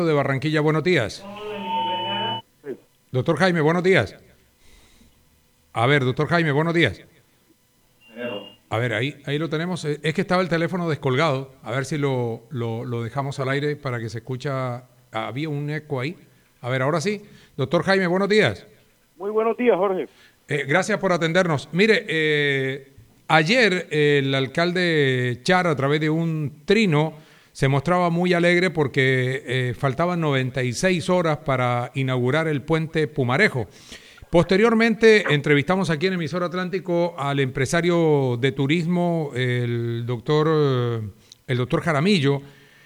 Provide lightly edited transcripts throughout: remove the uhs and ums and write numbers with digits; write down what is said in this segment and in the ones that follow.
De Barranquilla, buenos días. Doctor Jaime, buenos días. A ver, doctor Jaime, buenos días. A ver, ahí lo tenemos. Es que estaba el teléfono descolgado. A ver si lo dejamos al aire para que se escucha. Había un eco ahí. A ver, ahora sí. Doctor Jaime, buenos días. Muy buenos días, Jorge. Gracias por atendernos. Mire, ayer el alcalde Char, a través de un trino, se mostraba muy alegre porque faltaban 96 horas para inaugurar el puente Pumarejo. Posteriormente entrevistamos aquí en Emisor Atlántico al empresario de turismo, el doctor Jaramillo,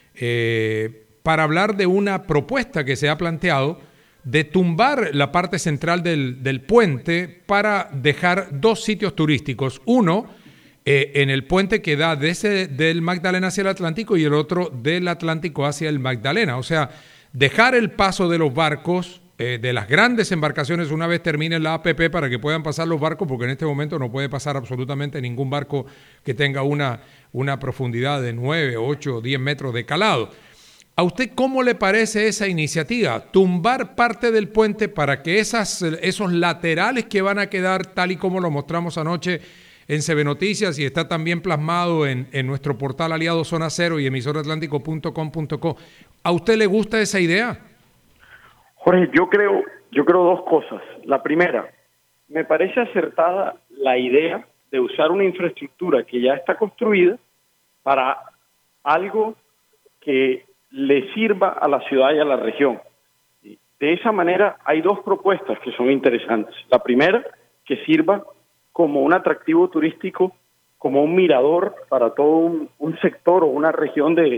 para hablar de una propuesta que se ha planteado de tumbar la parte central del puente para dejar dos sitios turísticos. Uno en el puente que da del Magdalena hacia el Atlántico y el otro del Atlántico hacia el Magdalena. O sea, dejar el paso de los barcos, de las grandes embarcaciones una vez termine la APP para que puedan pasar los barcos, porque en este momento no puede pasar absolutamente ningún barco que tenga una profundidad de 9, 8 o 10 metros de calado. ¿A usted cómo le parece esa iniciativa? Tumbar parte del puente para que esos laterales que van a quedar, tal y como lo mostramos anoche en CB Noticias y está también plasmado en nuestro portal aliado Zona Cero y emisoratlántico.com.co. ¿A usted le gusta esa idea? Jorge, yo creo dos cosas. La primera, me parece acertada la idea de usar una infraestructura que ya está construida para algo que le sirva a la ciudad y a la región. De esa manera hay dos propuestas que son interesantes. La primera, que sirva como un atractivo turístico, como un mirador para todo un sector o una región del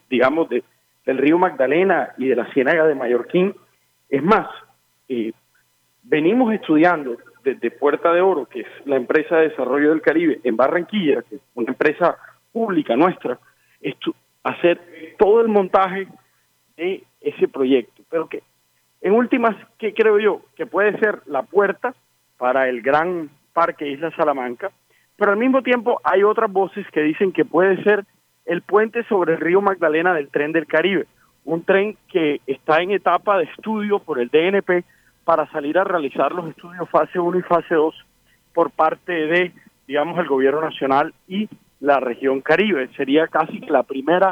río Magdalena y de la Ciénaga de Mallorquín. Es más, venimos estudiando desde Puerta de Oro, que es la empresa de desarrollo del Caribe en Barranquilla, que es una empresa pública nuestra, hacer todo el montaje de ese proyecto. Pero que, en últimas, ¿qué creo yo? Que puede ser la puerta para el gran parque Isla Salamanca, pero al mismo tiempo hay otras voces que dicen que puede ser el puente sobre el río Magdalena del Tren del Caribe, un tren que está en etapa de estudio por el DNP para salir a realizar los estudios fase 1 y fase 2 por parte de, el gobierno nacional y la región Caribe. Sería casi la primera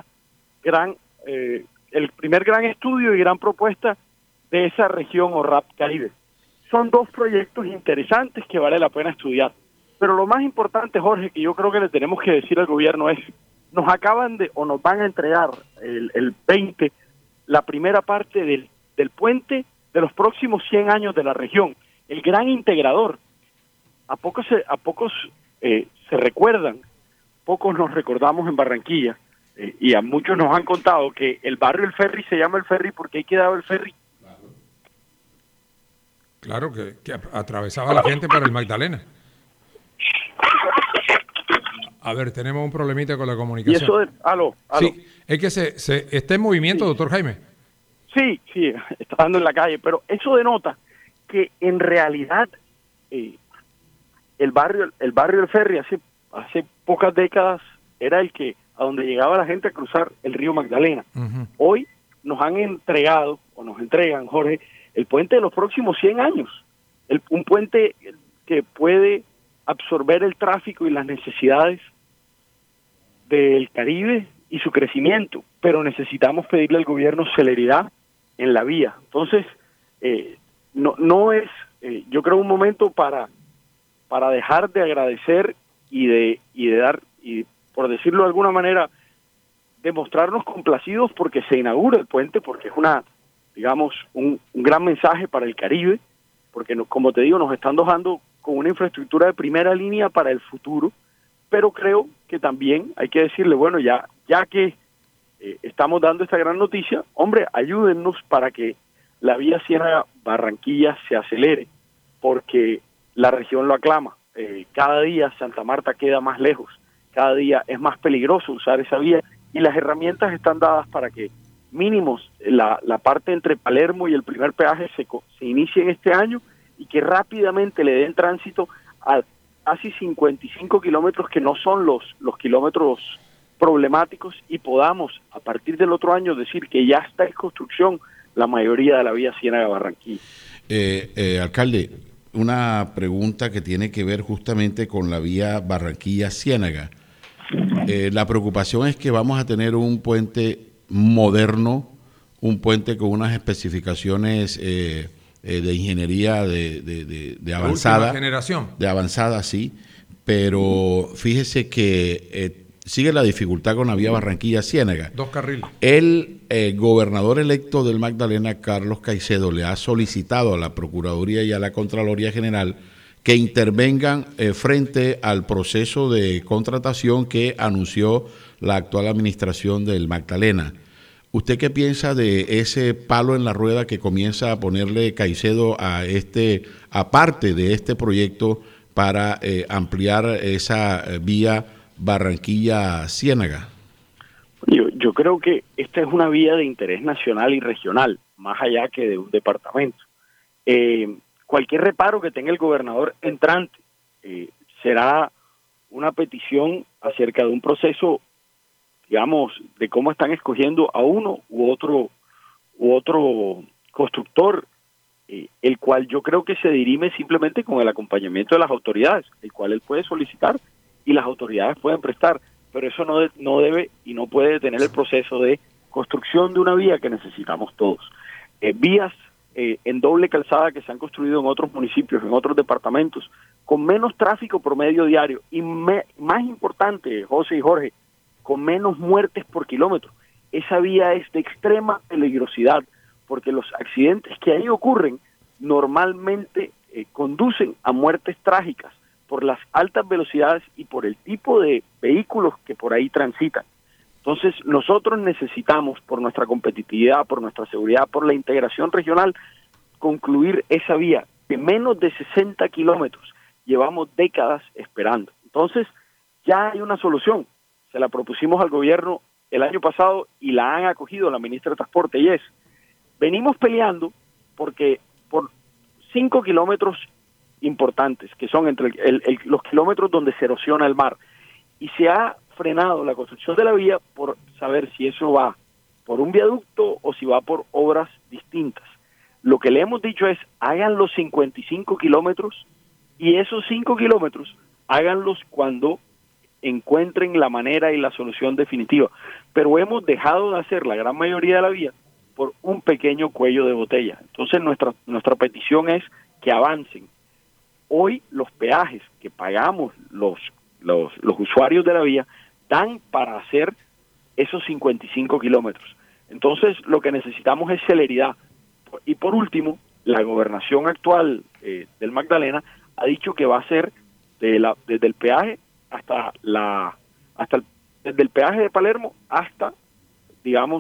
el primer gran estudio y gran propuesta de esa región o RAP Caribe. Son dos proyectos interesantes que vale la pena estudiar. Pero lo más importante, Jorge, que yo creo que le tenemos que decir al gobierno es, nos van a entregar el 20, la primera parte del puente de los próximos 100 años de la región, el gran integrador. A pocos se recuerdan, pocos nos recordamos en Barranquilla, y a muchos nos han contado que el barrio El Ferry se llama El Ferry porque ahí quedaba el ferry. Claro, que atravesaba la gente para el Magdalena. A ver, tenemos un problemita con la comunicación. Y eso aló. Sí, es que se está en movimiento, sí. Doctor Jaime. Sí, está dando en la calle, pero eso denota que en realidad el barrio El Ferry hace pocas décadas era el que a donde llegaba la gente a cruzar el río Magdalena. Uh-huh. Hoy nos han entregado, o nos entregan, Jorge, el puente de los próximos 100 años. Un puente que puede absorber el tráfico y las necesidades del Caribe y su crecimiento, pero necesitamos pedirle al gobierno celeridad en la vía. Entonces, no es, yo creo, un momento para dejar de agradecer y de dar, y por decirlo de alguna manera, demostrarnos complacidos porque se inaugura el puente, porque es un gran mensaje para el Caribe, porque como te digo, nos están dejando con una infraestructura de primera línea para el futuro, pero creo que también hay que decirle, bueno, ya que estamos dando esta gran noticia, hombre, ayúdennos para que la vía Ciénaga-Barranquilla se acelere, porque la región lo aclama. Cada día Santa Marta queda más lejos, cada día es más peligroso usar esa vía, y las herramientas están dadas para que mínimos la parte entre Palermo y el primer peaje se inicie en este año y que rápidamente le den tránsito a casi 55 kilómetros que no son los kilómetros problemáticos y podamos a partir del otro año decir que ya está en construcción la mayoría de la vía Ciénaga-Barranquilla. Alcalde, una pregunta que tiene que ver justamente con la vía Barranquilla-Ciénaga. La preocupación es que vamos a tener un puente moderno, un puente con unas especificaciones de ingeniería de avanzada. Última generación. De avanzada, sí, pero fíjese que sigue la dificultad con la vía Barranquilla-Ciénaga. 2 carriles. El gobernador electo del Magdalena, Carlos Caicedo, le ha solicitado a la Procuraduría y a la Contraloría General que intervengan frente al proceso de contratación que anunció la actual administración del Magdalena. ¿Usted qué piensa de ese palo en la rueda que comienza a ponerle Caicedo a parte de este proyecto para ampliar esa vía Barranquilla-Ciénaga? Yo creo que esta es una vía de interés nacional y regional, más allá que de un departamento. Cualquier reparo que tenga el gobernador entrante será una petición acerca de un proceso, digamos, de cómo están escogiendo a uno u otro constructor, el cual yo creo que se dirime simplemente con el acompañamiento de las autoridades, el cual él puede solicitar y las autoridades pueden prestar, pero eso no debe y no puede detener el proceso de construcción de una vía que necesitamos todos. Vías en doble calzada que se han construido en otros municipios, en otros departamentos, con menos tráfico promedio diario y más importante, José y Jorge, con menos muertes por kilómetro. Esa vía es de extrema peligrosidad porque los accidentes que ahí ocurren normalmente conducen a muertes trágicas por las altas velocidades y por el tipo de vehículos que por ahí transitan. Entonces, nosotros necesitamos, por nuestra competitividad, por nuestra seguridad, por la integración regional, concluir esa vía de menos de 60 kilómetros. Llevamos décadas esperando. Entonces, ya hay una solución. Se la propusimos al gobierno el año pasado y la han acogido la ministra de Transporte, y es, venimos peleando porque por 5 kilómetros importantes, que son entre los kilómetros donde se erosiona el mar, y se ha frenado la construcción de la vía por saber si eso va por un viaducto o si va por obras distintas. Lo que le hemos dicho es, hagan los 55 kilómetros y esos 5 kilómetros háganlos cuando encuentren la manera y la solución definitiva. Pero hemos dejado de hacer la gran mayoría de la vía por un pequeño cuello de botella. Entonces nuestra petición es que avancen. Hoy los peajes que pagamos los usuarios de la vía dan para hacer esos 55 kilómetros. Entonces lo que necesitamos es celeridad. Y por último, la gobernación actual del Magdalena ha dicho que va a ser desde el peaje desde el peaje de Palermo hasta, digamos,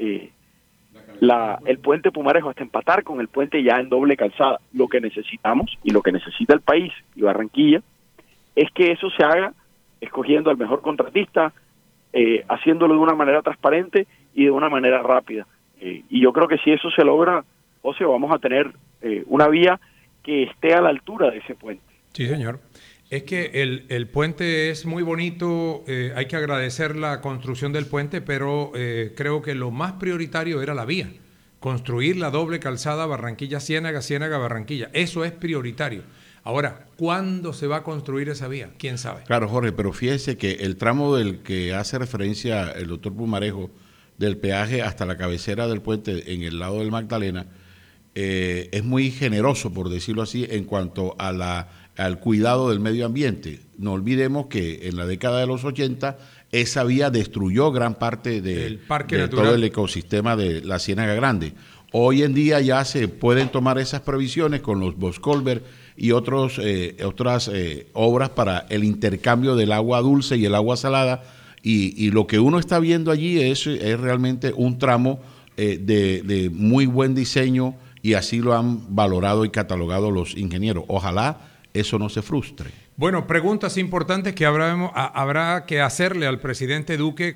el puente Pumarejo, hasta empatar con el puente ya en doble calzada. Lo que necesitamos y lo que necesita el país y Barranquilla es que eso se haga escogiendo al mejor contratista, haciéndolo de una manera transparente y de una manera rápida. Y yo creo que si eso se logra, José, vamos a tener una vía que esté a la altura de ese puente. Sí, señor. Es que el puente es muy bonito, hay que agradecer la construcción del puente, pero creo que lo más prioritario era la vía. Construir la doble calzada Barranquilla-Ciénaga, Ciénaga-Barranquilla. Eso es prioritario. Ahora, ¿cuándo se va a construir esa vía? ¿Quién sabe? Claro, Jorge, pero fíjese que el tramo del que hace referencia el doctor Pumarejo, del peaje hasta la cabecera del puente en el lado del Magdalena, es muy generoso, por decirlo así, en cuanto a al cuidado del medio ambiente. No olvidemos que en la década de los 80 esa vía destruyó gran parte de todo el ecosistema de la Ciénaga Grande. Hoy en día ya se pueden tomar esas previsiones con los Boscolver y otras obras para el intercambio del agua dulce y el agua salada, y lo que uno está viendo allí es realmente un tramo de muy buen diseño, y así lo han valorado y catalogado los ingenieros. Ojalá eso no se frustre. Bueno, preguntas importantes que habrá que hacerle al presidente Duque